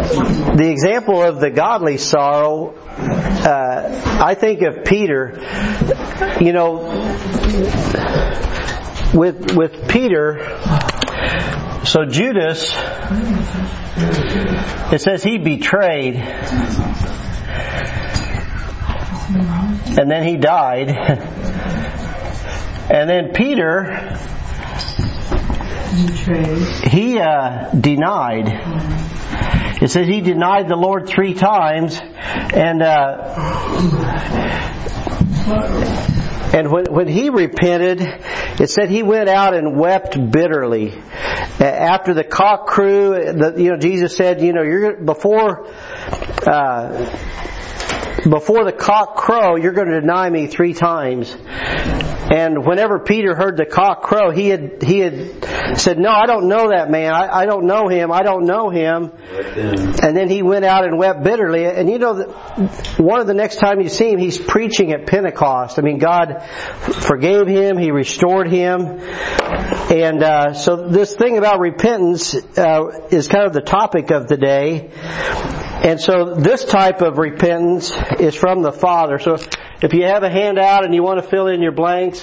the example of the godly sorrow, I think of Peter. You know, with Peter, so Judas, it says he betrayed, and then he died, and then Peter, he denied. It says he denied the Lord 3 times, and when he repented, it said he went out and wept bitterly. After the cock crew, Jesus said, you're before the cock crow, you're going to deny me 3 times. And whenever Peter heard the cock crow, he had said, no, I don't know that man. I don't know him. I don't know him. And then he went out and wept bitterly. And one of the next time you see him, he's preaching at Pentecost. I mean, God forgave him. He restored him. And so this thing about repentance is kind of the topic of the day. And so this type of repentance is from the Father. So if you have a handout and you want to fill in your blanks,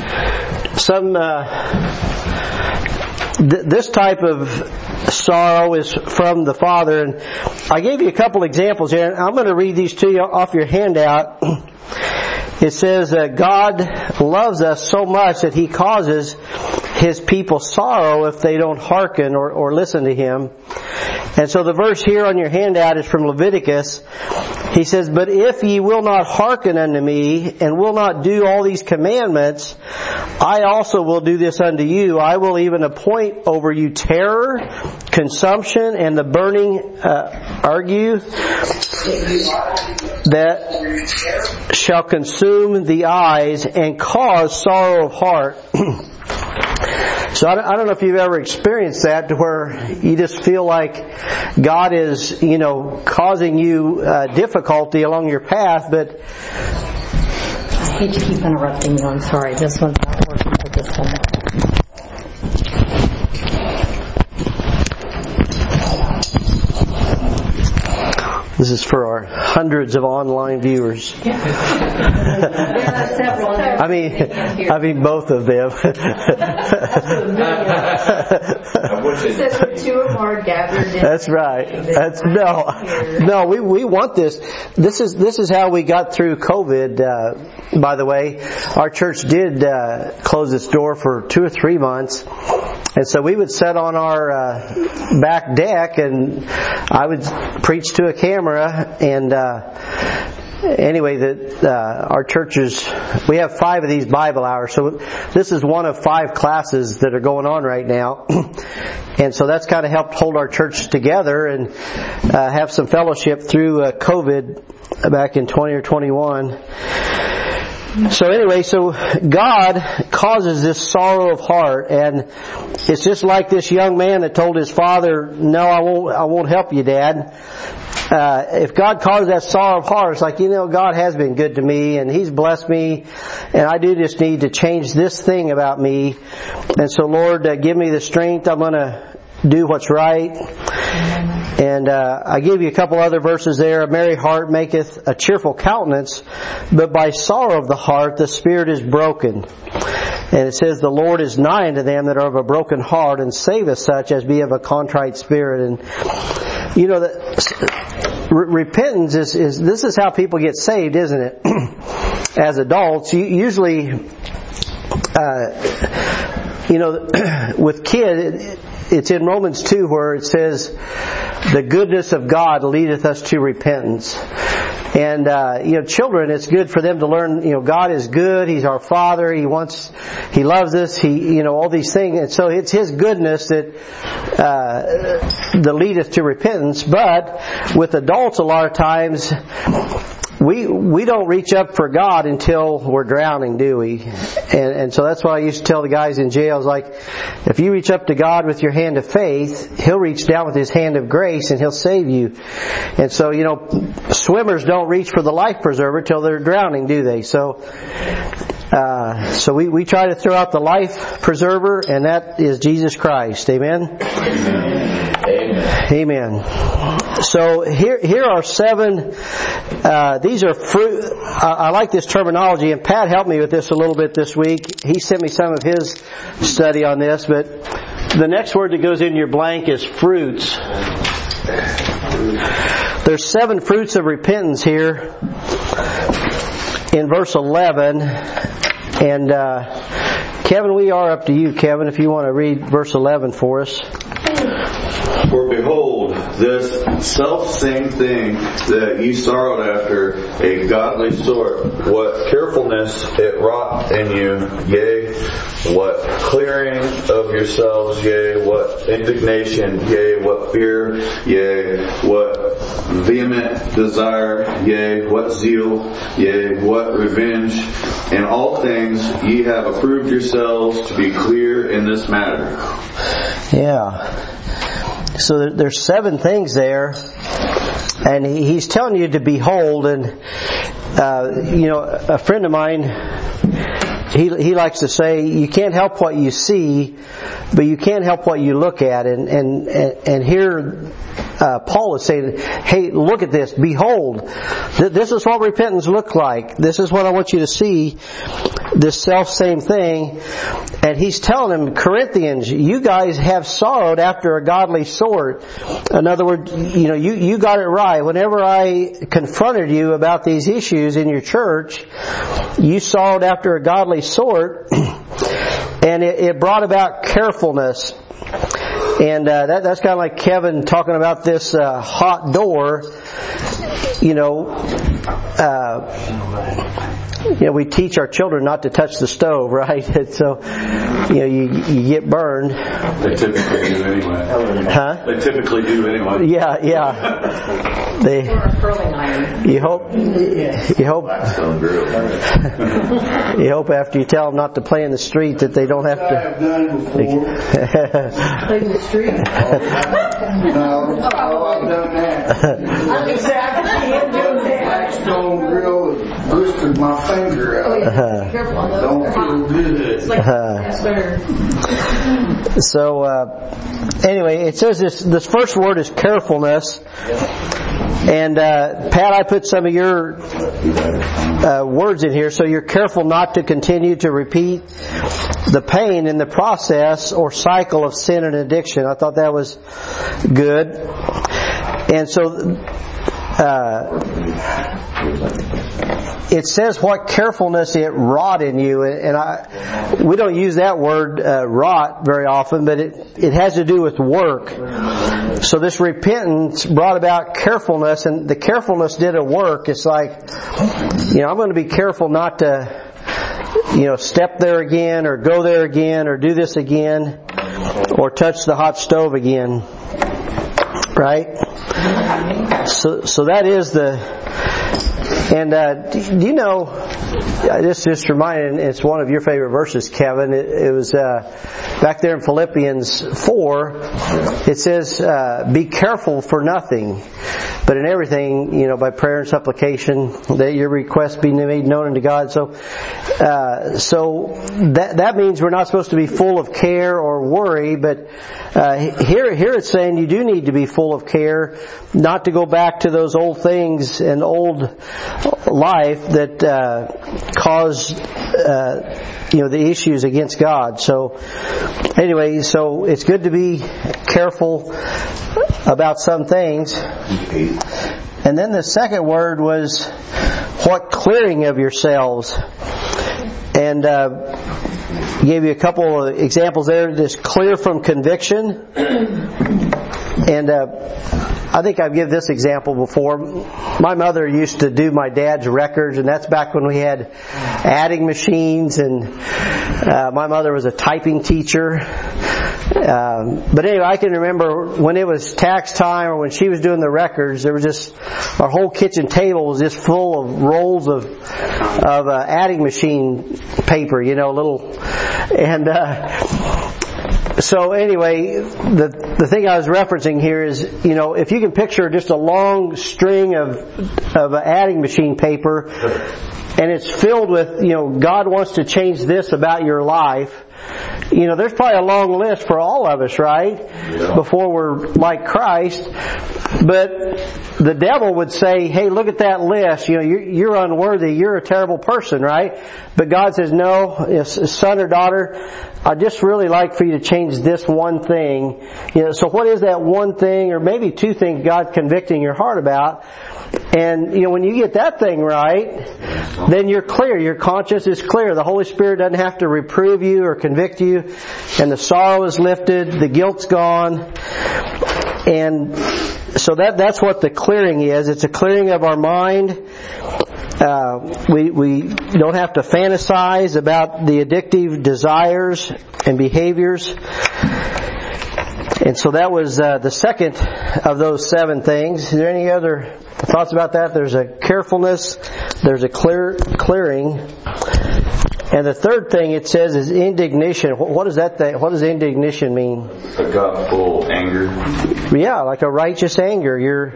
this type of sorrow is from the Father. And I gave you a couple examples here. I'm going to read these to you off your handout. It says that God loves us so much that He causes His people sorrow if they don't hearken or listen to Him. And so the verse here on your handout is from Leviticus. He says, but if ye will not hearken unto me, and will not do all these commandments, I also will do this unto you. I will even appoint over you terror, consumption, and the burning ague that shall consume the eyes and cause sorrow of heart. So I don't know if you've ever experienced that, to where you just feel like God is, causing you difficulty along your path, but... I hate to keep interrupting you. I'm sorry. This one's not working for this one. This is for our hundreds of online viewers. There are several. I mean both of them. It says when 2 or more gathered in. That's right. No. We want this. This is how we got through COVID. By the way, our church did close its door for 2 or 3 months. And so we would sit on our back deck, and I would preach to a camera. And anyway, our churches, we have 5 of these Bible hours. So this is one of 5 classes that are going on right now. And so that's kind of helped hold our church together and have some fellowship through COVID back in 20 or 21. So anyway, God causes this sorrow of heart, and it's just like this young man that told his father, no, I won't help you, Dad. If God causes that sorrow of heart, it's like, God has been good to me, and He's blessed me, and I do just need to change this thing about me. And so, Lord, give me the strength. I'm going to do what's right. And I gave you a couple other verses there. A merry heart maketh a cheerful countenance, but by sorrow of the heart the spirit is broken. And it says, the Lord is nigh unto them that are of a broken heart, and saveth such as be of a contrite spirit. And repentance is this is how people get saved, isn't it? As adults, usually, with kids, it's in Romans 2 where it says, the goodness of God leadeth us to repentance. And, children, it's good for them to learn, God is good. He's our Father. He loves us. All these things. And so it's His goodness that leadeth to repentance. But with adults, a lot of times, we don't reach up for God until we're drowning, do we? And so that's what I used to tell the guys in jails, like, if you reach up to God with your hand of faith, He'll reach down with His hand of grace and He'll save you. And so, swimmers don't reach for the life preserver till they're drowning, do they? So we try to throw out the life preserver, and that is Jesus Christ. Amen? Amen. Amen. So here are 7. These are fruit. I like this terminology, and Pat helped me with this a little bit this week. He sent me some of his study on this, but the next word that goes in your blank is fruits. There's 7 fruits of repentance here in verse 11, and Kevin, we are up to you, Kevin, if you want to read verse 11 for us. For behold, this self-same thing that ye sorrowed after, a godly sort, what carefulness it wrought in you, yea, what clearing of yourselves, yea, what indignation, yea, what fear, yea, what vehement desire, yea, what zeal, yea, what revenge. In all things ye have approved yourselves to be clear in this matter. Yeah. So there's 7 things there, and he's telling you to behold. And a friend of mine, he likes to say, you can't help what you see, but you can't help what you look at. And here Paul is saying, hey, look at this, behold, this is what repentance looks like. This is what I want you to see, this self-same thing. And he's telling them, Corinthians, you guys have sorrowed after a godly sort. In other words, you got it right. Whenever I confronted you about these issues in your church, you sorrowed after a godly sort, and it brought about carefulness. And that's kind of like Kevin talking about this hot door. We teach our children not to touch the stove, right? And so, you get burned. They typically do anyway. Huh? They typically do anyway. Yeah. Or a curling iron. You hope after you tell them not to play in the street that they don't have to. I've done before. Play in the street. No, I've done that. Exactly. Blackstone grill blistered my finger out. Careful on those. Don't feel good. It's like that's better. So anyway, it says this first word is carefulness. And Pat, I put some of your words in here, so you're careful not to continue to repeat the pain in the process or cycle of sin and addiction. I thought that was good. And so it says what carefulness it wrought in you, and we don't use that word wrought very often, but it has to do with work. So this repentance brought about carefulness, and the carefulness did a work. It's like, I'm going to be careful not to, step there again, or go there again, or do this again, or touch the hot stove again. Right? So that is and do you know, just reminded, it's one of your favorite verses, Kevin. It was back there in Philippians 4. It says, be careful for nothing, but in everything, by prayer and supplication, that your requests be made known unto God. So that means we're not supposed to be full of care or worry, but here it's saying you do need to be full of care, not to go back to those old things and old life that caused the issues against God. So anyway, so it's good to be careful about some things. And then the second word was what clearing of yourselves. And gave you a couple of examples there. This clear from conviction. And I think I've given this example before. My mother used to do my dad's records, and that's back when we had adding machines, and my mother was a typing teacher. But anyway, I can remember when it was tax time or when she was doing the records, there was just, our whole kitchen table was just full of rolls of adding machine paper, so anyway, the thing I was referencing here is, if you can picture just a long string of adding machine paper, and it's filled with, God wants to change this about your life, there's probably a long list for all of us, right? Yeah. Before we're like Christ. But the devil would say, hey, look at that list. You're unworthy. You're a terrible person, right? But God says, no, son or daughter, I just really like for you to change this one thing. So what is that one thing, or maybe two things God convicting your heart about? And, when you get that thing right, then you're clear. Your conscience is clear. The Holy Spirit doesn't have to reprove you or convict you. And the sorrow is lifted. The guilt's gone. And so that's what the clearing is. It's a clearing of our mind. We don't have to fantasize about the addictive desires and behaviors. And so that was the second of those 7 things. Is there any other thoughts about that? There's a carefulness, there's a clearing. And the third thing it says is indignation. What does that thing? What does indignation mean? A godful anger. Yeah, like a righteous anger.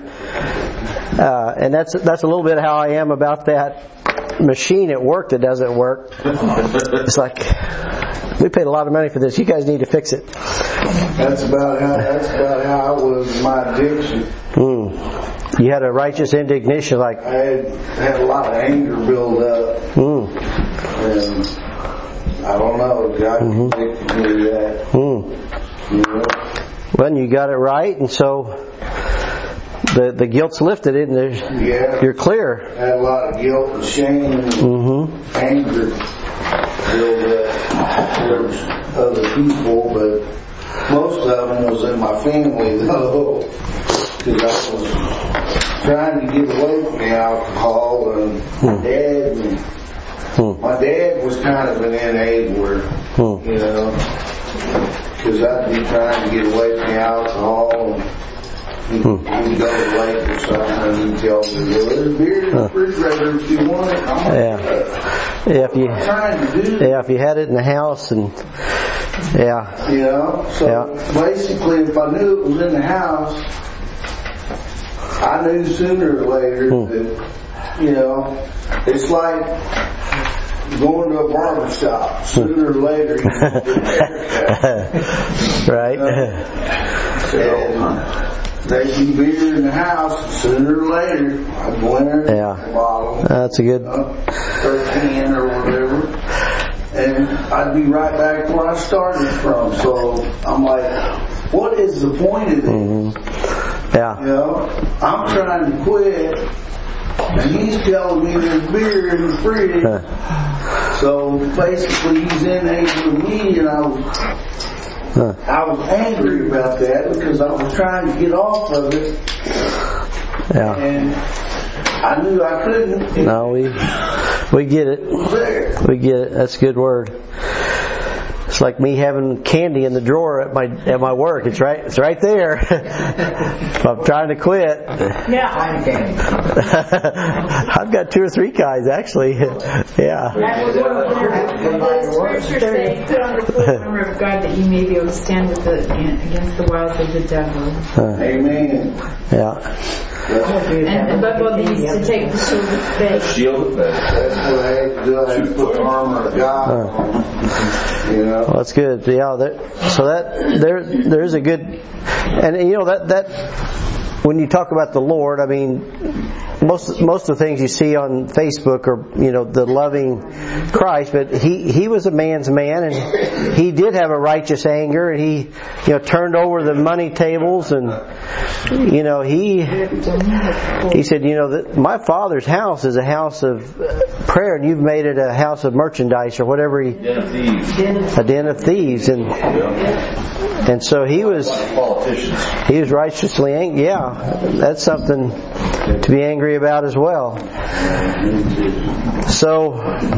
And that's a little bit how I am about that machine at work that doesn't work. It's like, we paid a lot of money for this. You guys need to fix it. That's about how I was with my addiction. You had a righteous indignation, like I had a lot of anger build up. And I don't know, God convicted me of that. Well, you got it right, and so the guilt's lifted, isn't it? Yeah. You're clear. I had a lot of guilt and shame and anger build up towards other people, but most of them was in my family though, because I was trying to get away from the alcohol and my dad. My dad was kind of an enabler, because I'd be trying to get away from the alcohol and he'd go to the lake or something and he'd tell me, well, there's beer in the refrigerator if you want it. If you had it in the house and basically if I knew it was in the house, I knew sooner or later that, it's like going to a barber shop. Sooner or later, you're going to get a haircut. Right. And they see beer in the house. Sooner or later, I'd go in there and get a bottle. That's a good. Or a can or whatever. And I'd be right back where I started from. So I'm like, what is the point of this? I'm trying to quit. And he's telling me there's beer in the fridge. So basically he's enabling me, and I was angry about that because I was trying to get off of it. And I knew I couldn't. No, we get it. We get it. That's a good word. It's like me having candy in the drawer at my work. It's right there. I'm trying to quit. Yeah. I've got 2 or 3 kinds actually. Yeah. Scripture saying, put on the full armor of God that you may be able to stand against the wiles of the devil. Amen. Yeah. And above all these, to take the shield of faith. Shield of faith. That's what I had to do. I had to put the armor of God on. Well, that's good. Yeah. So there's a good, and that when you talk about the Lord, I mean, most of the things you see on Facebook are, the loving Christ, but he was a man's man, and he did have a righteous anger, and he, turned over the money tables, and, he said, that my Father's house is a house of prayer, and you've made it a house of merchandise, or whatever a den of thieves, and so he was righteously angry. Yeah, that's something to be angry about as well. So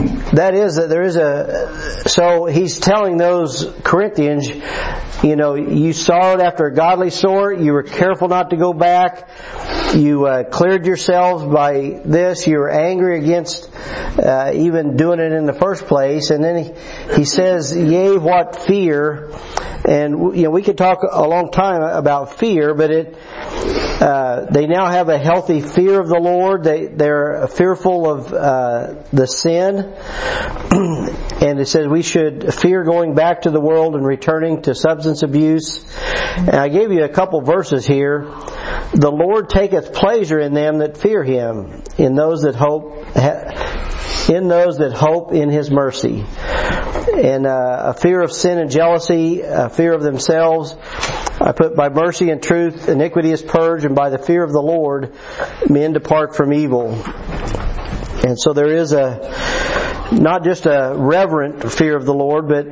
so he's telling those Corinthians, you sorrowed after a godly sort, you were careful not to go back, you cleared yourselves by this, you were angry against even doing it in the first place, and then he says, yea, what fear. And we could talk a long time about fear, but They now have a healthy fear of the Lord. They're fearful of the sin. And it says we should fear going back to the world and returning to substance abuse. And I gave you a couple verses here. The Lord taketh pleasure in them that fear Him, in those that hope in His mercy. And a fear of sin and jealousy, a fear of themselves. I put by mercy and truth, iniquity is purged, and by the fear of the Lord, men depart from evil. And so there is not just a reverent fear of the Lord, but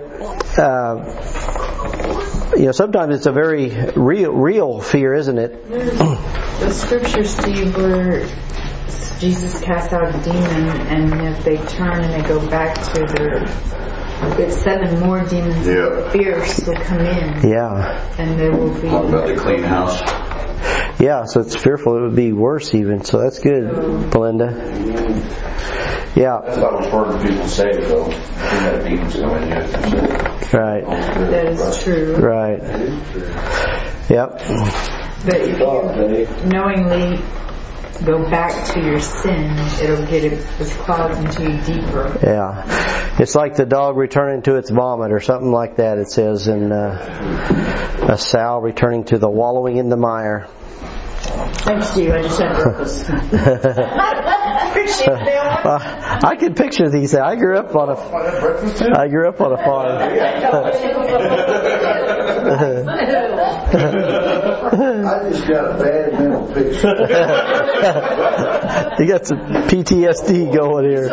sometimes it's a very real fear, isn't it? The scripture, Steve, where Jesus cast out a demon, and if they turn and they go back to their, it's 7 more demons fierce will come in. Yeah. And there will be. Talk about the clean house. Yeah, so it's fearful it would be worse even. So that's good, Belinda. Yeah. That's what I was heard people say, though. We had demons coming in. Right. That is true. Right. Yep. But if you knowingly go back to your sin, it'll get its claws into you deeper. Yeah. It's like the dog returning to its vomit or something like that, it says in a sow returning to the wallowing in the mire. Thanks, Steve. I just had breakfast. I can picture these. I grew up on a farm. I just got a bad mental picture. You got some PTSD going here.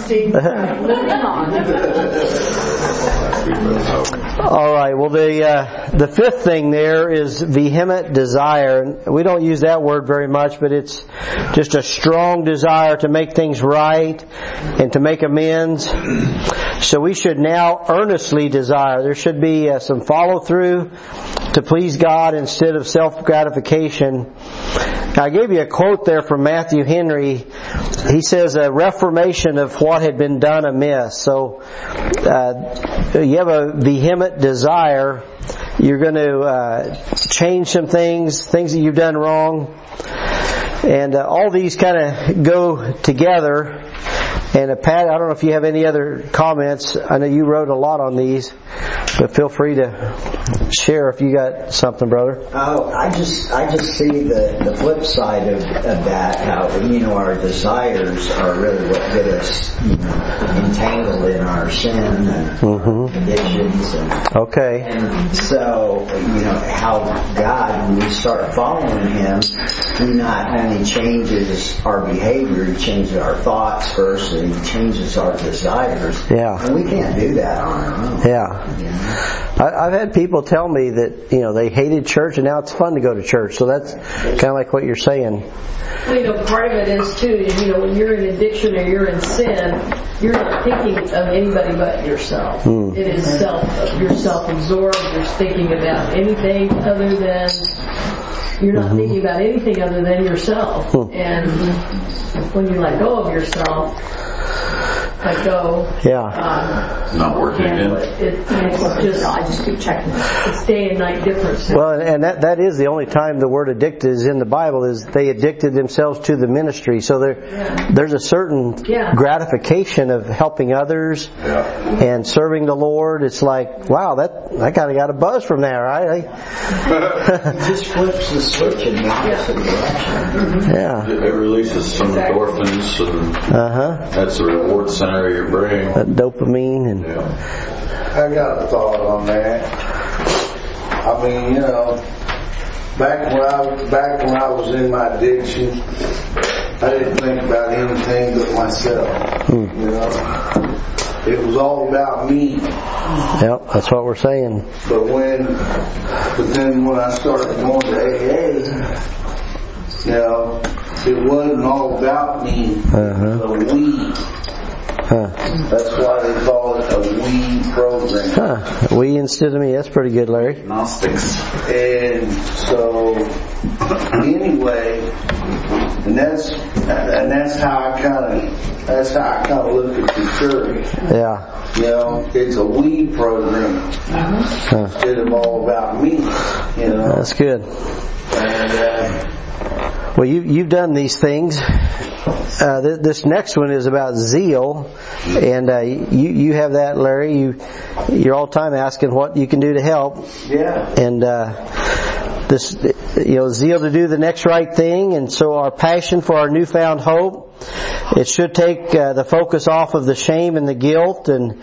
All right. Well, the fifth thing there is vehement desire. We don't use that word very much, but it's just a strong desire to make things right and to make amends. So we should now earnestly desire. There should be some follow through to please God instead of self-gratification. I gave you a quote there from Matthew Henry. He says a reformation of what had been done amiss. So you have a vehement desire. You're going to change some things that you've done wrong. And all these kind of go together. And Pat, I don't know if you have any other comments. I know you wrote a lot on these, but feel free to share if you got something, brother. Oh, I just see the flip side of that. How our desires are really what get us entangled in our sin and addictions. Okay. And so how God, when we start following Him, He not only changes our behavior, He changes our thoughts first, and He changes our desires. Yeah. And we can't do that on our own. Yeah. I've had people tell me that they hated church and now it's fun to go to church. So that's kind of like what you're saying. Well, part of it is too, when you're in addiction or you're in sin, you're not thinking of anybody but yourself. It is you're self-absorbed. You're thinking about anything other than. You're not thinking about anything other than yourself. And when you let go of yourself, not working in. It's just, I just keep checking. It's day and night difference. Well, and that is the only time the word addicted is in the Bible, is they addicted themselves to the ministry. So there's a certain gratification of helping others and serving the Lord. It's like, wow, I kind of got a buzz from that, right? It just flips the switch in the opposite direction. Yeah. It releases some endorphins, and that's the reward center of your brain. That dopamine and. I got a thought on that. I mean, back when I was in my addiction, I didn't think about anything but myself. It was all about me. Yep, that's what we're saying. But then when I started going to AA, it wasn't all about me. But we. That's why they call it a we program. We instead of me. That's pretty good, Larry. Gnostics. And so, anyway, and that's how I kind of look at the church. Yeah. It's a we program instead of all about me. That's good. And Well, you've done these things. This next one is about zeal, and you have that, Larry. You're all the time asking what you can do to help. Yeah. And this, zeal to do the next right thing, and so our passion for our newfound hope. It should take the focus off of the shame and the guilt. And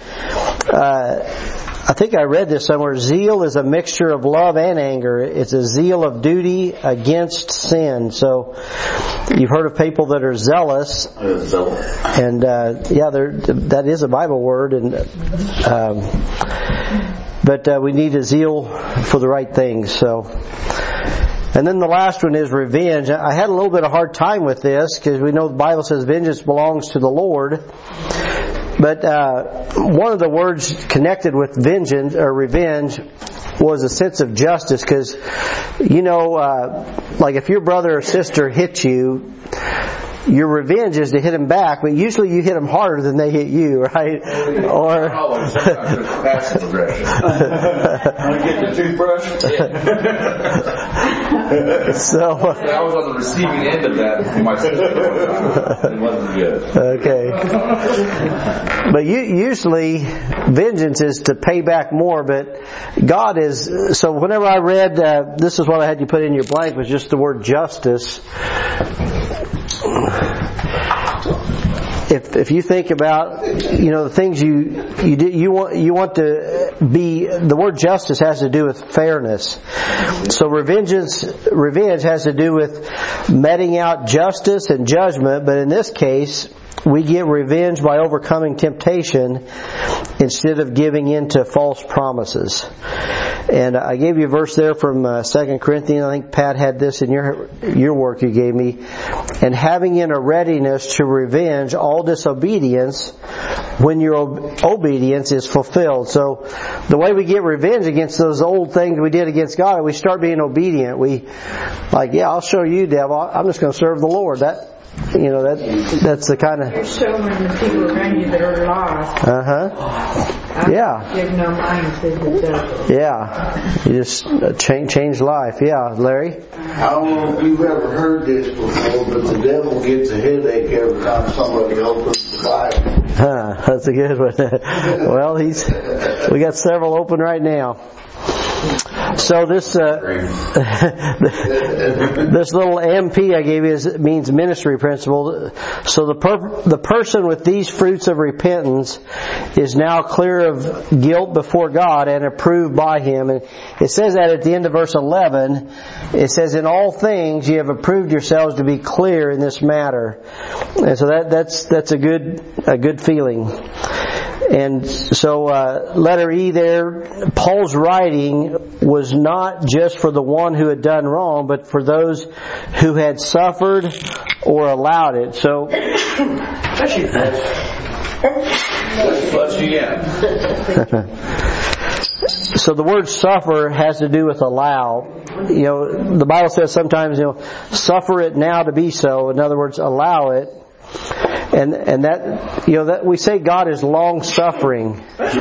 I think I read this somewhere. Zeal is a mixture of love and anger. It's a zeal of duty against sin. So you've heard of people that are zealous, and that is a Bible word. And but we need a zeal for the right things. So. And then the last one is revenge. I had a little bit of hard time with this because we know the Bible says vengeance belongs to the Lord. But one of the words connected with vengeance or revenge was a sense of justice, because like if your brother or sister hits you, your revenge is to hit them back, but usually you hit them harder than they hit you, right? Or passive aggression. Want to get the toothbrush? So I was on the receiving end of that for my sister. It wasn't good. Okay. But usually vengeance is to pay back more, but God is. So whenever I read, this is what I had you put in your blank, was just the word justice. If you think about the things you want to be, the word justice has to do with fairness. So revenge has to do with meting out justice and judgment, but in this case we get revenge by overcoming temptation instead of giving in to false promises. And I gave you a verse there from 2 Corinthians. I think Pat had this in your work you gave me. And having in a readiness to revenge all disobedience when your obedience is fulfilled. So the way we get revenge against those old things we did against God, we start being obedient. I'll show you, devil. I'm just going to serve the Lord. That's the kind of. You're showing the people around you that are lost. Yeah. Give no mind to the devil. Yeah. You just change life. Yeah, Larry? I don't know if you've ever heard this before, but the devil gets a headache every time somebody opens the Bible. That's a good one. Well, we got several open right now. So this this little MP I gave you means ministry principle. So the person with these fruits of repentance is now clear of guilt before God and approved by Him. And it says that at the end of verse 11. It says, "In all things ye have approved yourselves to be clear in this matter." And so that's a good feeling. And so letter E there, Paul's writing was not just for the one who had done wrong, but for those who had suffered or allowed it. So so the word suffer has to do with allow. The Bible says sometimes, suffer it now to be so. In other words, allow it. And that we say God is long suffering.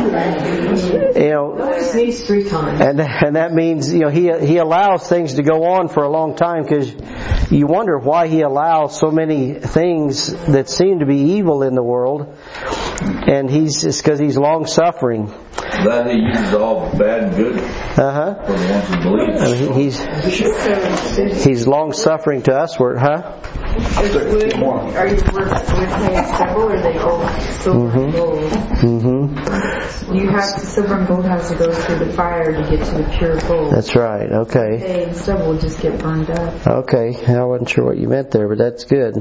Sneeze 3 times. And that means He allows things to go on for a long time, because you wonder why He allows so many things that seem to be evil in the world. And it's because He's long suffering. That He uses all bad and good for the ones who believe. I mean, He's long suffering to us. Are you with several, or are they all silver and gold? You have silver and gold has to go through the fire to get to the pure gold. That's right. Okay. They and silver will just get burned up. Okay. I wasn't sure what you meant there, but that's good.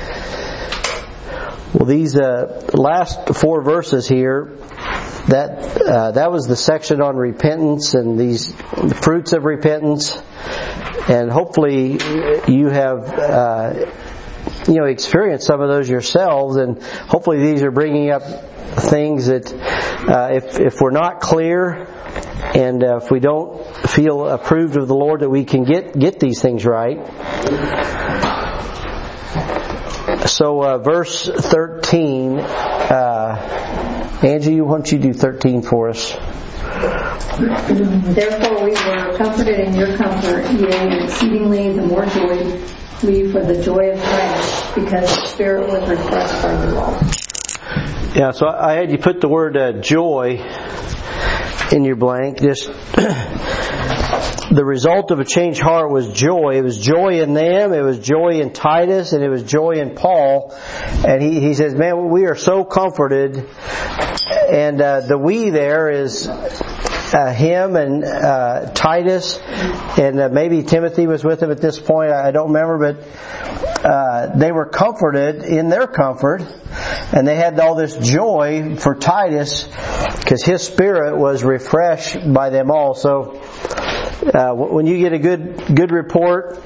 Well, these last 4 verses here, that was the section on repentance and these fruits of repentance, and hopefully you have experienced some of those yourselves, and hopefully these are bringing up things that if we're not clear and if we don't feel approved of the Lord, that we can get these things right. So verse 13, Angie, why don't you do 13 for us? Therefore we were comforted in your comfort, yea, exceedingly the more joy, me for the joy of Christ, because the Spirit was refreshed by the law. Yeah, so I had you put the word joy in your blank. Just the result of a changed heart was joy. It was joy in them, it was joy in Titus, and it was joy in Paul. And he says, man, we are so comforted. And the we there is him and Titus, and maybe Timothy was with him at this point. I don't remember, but they were comforted in their comfort, and they had all this joy for Titus because his spirit was refreshed by them all. So when you get a good report,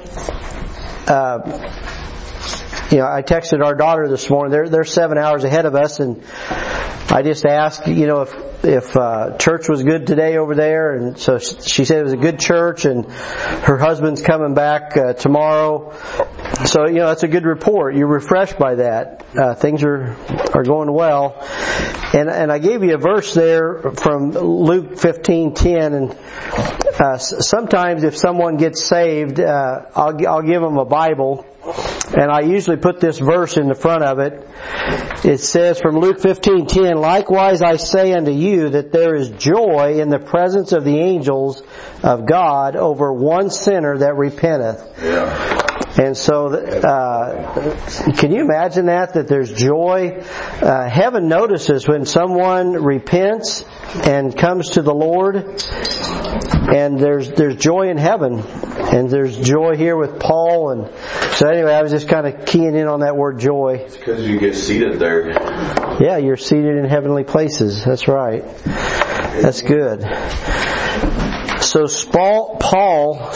I texted our daughter this morning. They're 7 hours ahead of us, and I just asked, if church was good today over there, and so she said it was a good church, and her husband's coming back tomorrow. So that's a good report. You're refreshed by that. Things are going well. And I gave you a verse there from Luke 15:10, and sometimes if someone gets saved, I'll give them a Bible. And I usually put this verse in the front of it. It says from Luke 15:10, likewise I say unto you that there is joy in the presence of the angels of God over one sinner that repenteth. Yeah. And so, can you imagine that there's joy? Heaven notices when someone repents and comes to the Lord, and there's joy in heaven. And there's joy here with Paul. And so anyway, I was just kind of keying in on that word joy. It's because you get seated there. Yeah, you're seated in heavenly places. That's right. That's good. So Paul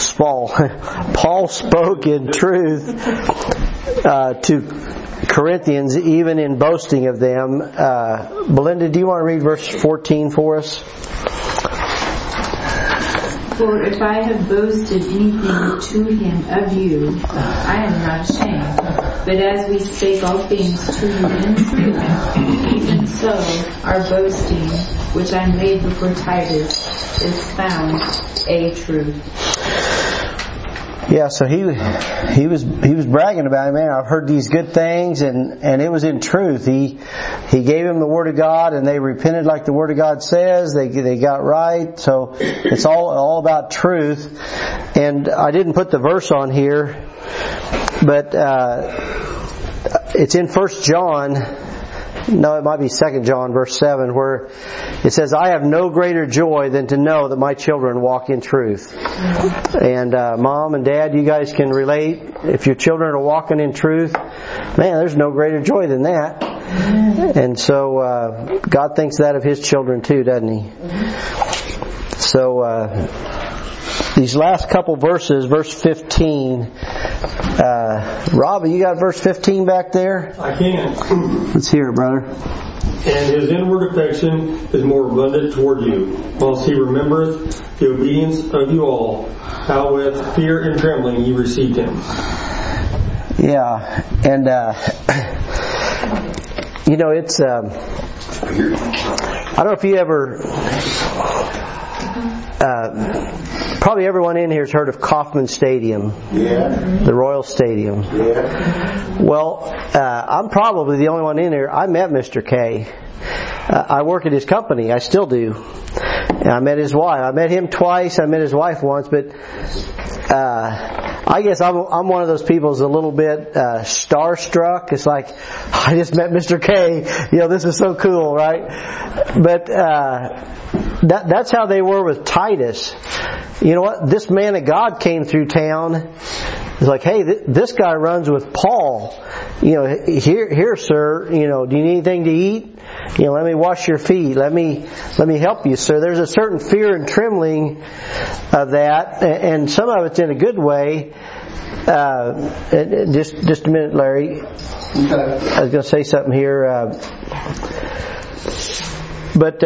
spoke in truth to Corinthians, even in boasting of them. Belinda, do you want to read verse 14 for us? For if I have boasted anything to him of you, I am not ashamed. But as we spake all things to you in truth, even so our boasting, which I made before Titus, is found a truth. Yeah, so he was bragging about it. Man, I've heard these good things, and it was in truth. He gave him the Word of God, and they repented like the Word of God says. They got right. So it's all about truth. And I didn't put the verse on here, but it's in 1 John. No, it might be 2 John verse 7, where it says, I have no greater joy than to know that my children walk in truth. And Mom and Dad, you guys can relate. If your children are walking in truth, man, there's no greater joy than that. And so God thinks that of His children too, doesn't He? So these last couple verses, verse 15. Rob, you got verse 15 back there? I can. Let's hear it, brother. And his inward affection is more abundant toward you, whilst he remembereth the obedience of you all, how with fear and trembling ye received him. Yeah, and it's I don't know if you ever probably everyone in here has heard of Kauffman Stadium. Yeah. The Royal Stadium. Yeah. Well, I'm probably the only one in here. I met Mr. K. I work at his company. I still do. And I met his wife. I met him twice. I met his wife once. But I guess I'm one of those people who's a little bit starstruck. It's like, I just met Mr. K. This is so cool, right? But that's how they were with Titus. You know what? This man of God came through town. It's like, hey, this guy runs with Paul. Here, sir. Do you need anything to eat? Let me wash your feet. Let me help you, sir. There's a certain fear and trembling of that, and some of it's in a good way. Just a minute, Larry. I was going to say something here, but.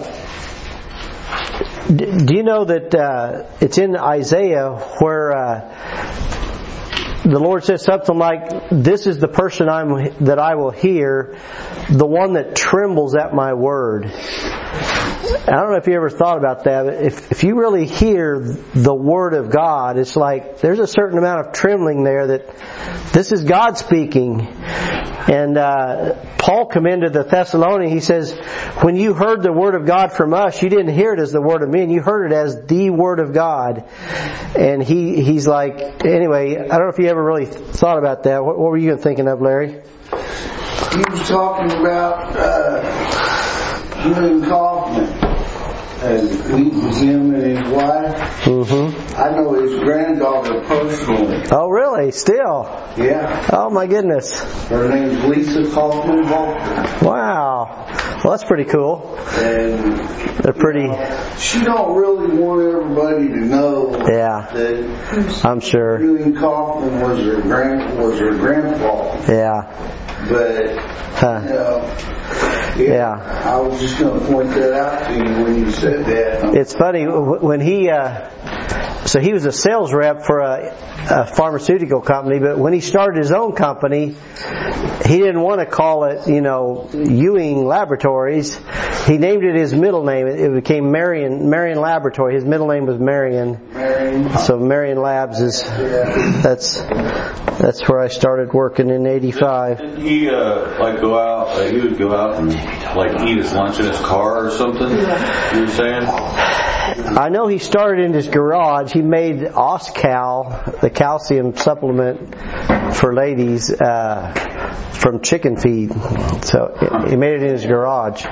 Do you know that it's in Isaiah where the Lord says something like, "This is the person that I will hear, the one that trembles at my word." I don't know if you ever thought about that, but if you really hear the Word of God, it's like there's a certain amount of trembling there that this is God speaking. And Paul commended the Thessalonians. He says, when you heard the Word of God from us, you didn't hear it as the Word of men. You heard it as the Word of God. And he's like, anyway, I don't know if you ever really thought about that. What were you thinking of, Larry? He was talking about Ewing Kaufman. And meeting him and his wife. Mm-hmm. I know his granddaughter personally. Oh, really? Still? Yeah. Oh, my goodness. Her name's Lisa Kaufman Volker. Wow. Well, that's pretty cool. And they're pretty. She don't really want everybody to know. Yeah. That I'm sure. Ewing Kaufman was her grandpa. Yeah. But you know. Yeah, I was just going to point that out to you when you said that. It's funny when he was a sales rep for a pharmaceutical company, but when he started his own company, he didn't want to call it, Ewing Laboratories. He named it his middle name. It became Marion Laboratory. His middle name was Marion. So Marion Labs is that's where I started working in '85. Did he go out? He would go out and eat his lunch in his car or something. You were saying? I know he started in his garage. He made Oscal, the calcium supplement for ladies, from chicken feed. So he made it in his garage.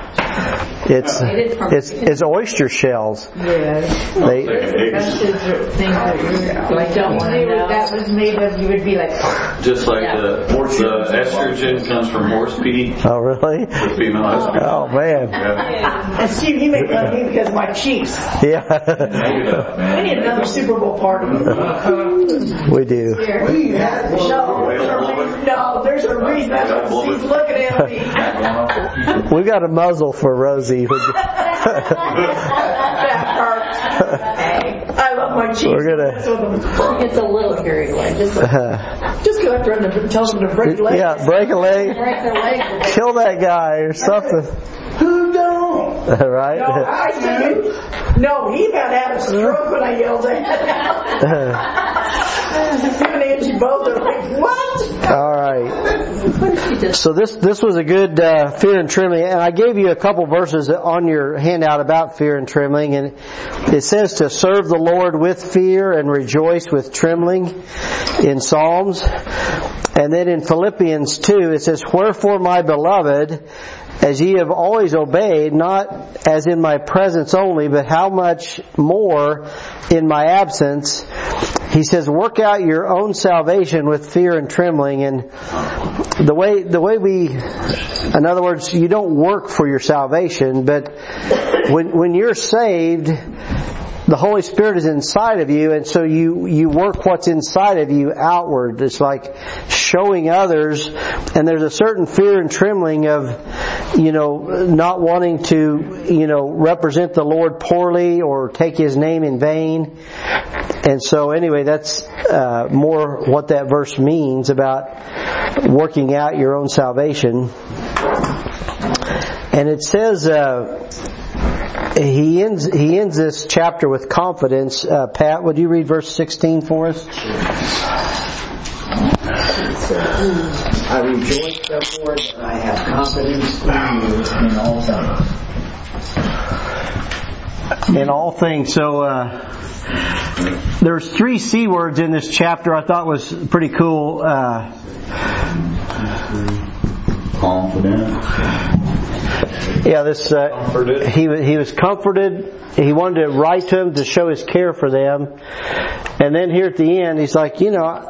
It's oyster shells. Yeah. That was made of. You would be like. Just like the estrogen comes from horse pee. Oh, really? The female estrogen. Oh, man. Yeah. And Steve, you make fun of me because of my Chiefs. Yeah. We need another Super Bowl party. We do. No, there's a reason. That's what Steve's looking at me. We got a muzzle for Rosie. That hurts. I love my Chiefs. We're gonna. It's a little carried away. Just go after them and tell them to break a leg. Yeah, break a leg. break their leg. Kill that guy or something. Who don't? Right? No, I do. No, he about had a stroke when I yelled at him. Him and Angie both are like, what? All right. So this was a good fear and trembling, and I gave you a couple verses on your handout about fear and trembling, and it says to serve the Lord with fear and rejoice with trembling in Psalms. And then in Philippians 2 it says, wherefore my beloved, as ye have always obeyed, not as in my presence only, but how much more in my absence. He says, work out your own salvation with fear and trembling. And the way we, in other words, you don't work for your salvation, but when you're saved, the Holy Spirit is inside of you, and so you work what's inside of you outward. It's like showing others, and there's a certain fear and trembling of, not wanting to, represent the Lord poorly or take His name in vain. And so anyway, that's more what that verse means about working out your own salvation. And it says, he ends this chapter with confidence. Pat, would you read verse 16 for us? I rejoice therefore that I have confidence in you in all things. In all things. So there's 3 C words in this chapter I thought was pretty cool. Confident. Yeah, he was comforted. He wanted to write to them to show his care for them. And then here at the end, he's like,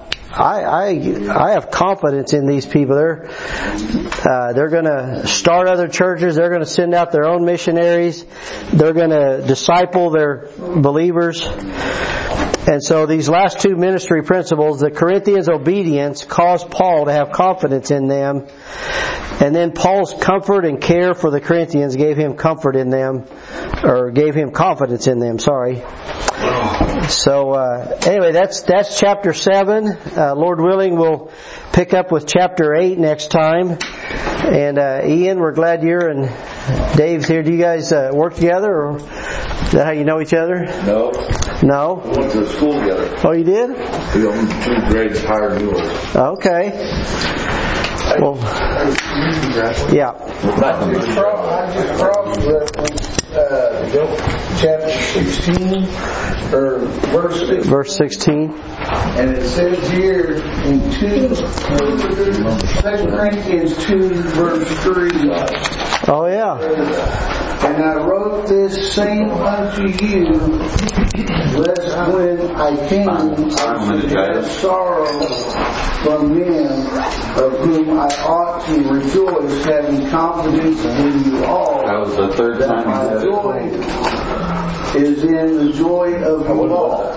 I have confidence in these people. They're going to start other churches. They're going to send out their own missionaries. They're going to disciple their believers. And so these last 2 ministry principles, the Corinthians' obedience caused Paul to have confidence in them. And then Paul's comfort and care for the Corinthians gave him comfort in them, or gave him confidence in them, sorry. So anyway, that's chapter 7. Lord willing, we'll pick up with chapter 8 next time. And Ian, we're glad you're and Dave's here. Do you guys work together, or is that how you know each other? No. No? We went to school together. Oh, you did? We owned 2 grades higher than yours. Okay. Well, yeah. I just cross-referenced chapter 16, or verse 16. And it says here in 2 Corinthians 2, verse 3. Oh, yeah. And I wrote this same unto you, lest when I came, I should have sorrow from men, of whom I ought to rejoice, having confidence in you all. That was the third time my joy is in the joy of you all.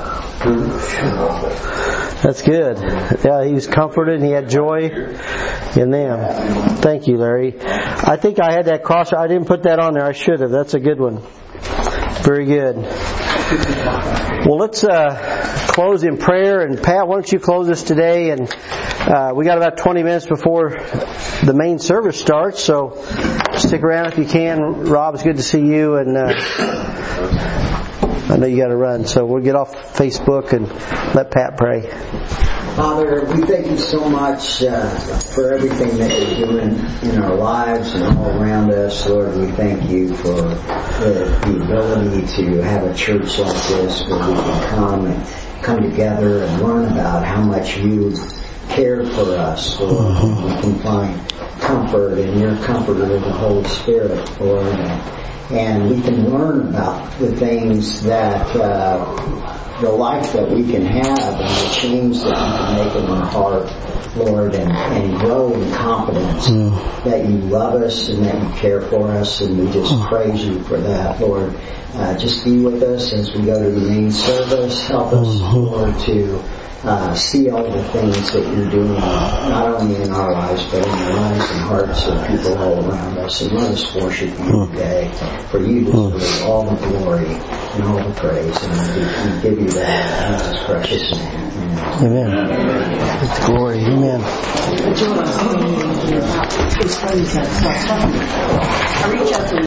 That's good. Yeah, he was comforted and he had joy in them. Thank you, Larry. I think I had that cross. I didn't put that on there. I should have. That's a good one. Very good. Well, let's close in prayer. And Pat, why don't you close us today? And we got about 20 minutes before the main service starts, so stick around if you can. Rob, it's good to see you. And I know you got to run, so we'll get off Facebook and let Pat pray. Father, we thank you so much for everything that you're doing in our lives and all around us. Lord, we thank you for the ability to have a church like this where we can come together and learn about how much you care for us, Lord. We can find comfort in your comfort in the Holy Spirit, Lord. And we can learn about the things that the life that we can have and the change that we can make in our heart, Lord, and grow in confidence that you love us and that you care for us, and we just praise you for that, Lord. Just be with us as we go to the main service. Help us, Lord, to see all the things that you're doing, not only in our lives, but in the lives and hearts of people all around us. And let us worship you today, for you deserve all the glory and all the praise. And we give you that in Jesus' precious name. Amen. With glory. Amen.